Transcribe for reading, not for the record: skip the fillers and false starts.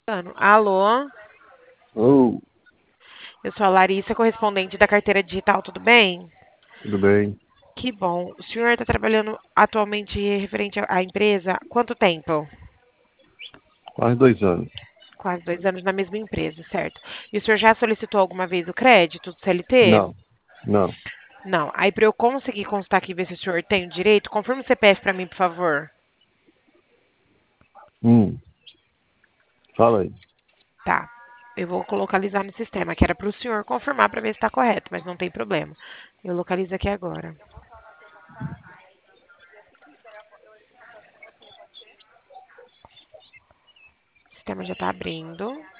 Alô, Oh, eu sou a Larissa, correspondente da carteira digital, tudo bem? tudo bem. Que bom. O senhor está trabalhando atualmente referente à empresa? Há quanto tempo? Quase 2 anos. Quase 2 anos na mesma empresa, certo? E o senhor já solicitou alguma vez o crédito do CLT? Não, não. Não. Aí, para eu conseguir constar aqui e ver se o senhor tem o direito, confirme o CPF para mim, por favor. Hum, fala aí. Tá. Eu vou localizar no sistema, que era para o senhor confirmar para ver se está correto, mas não tem problema. Eu localizo aqui agora. O sistema já está abrindo.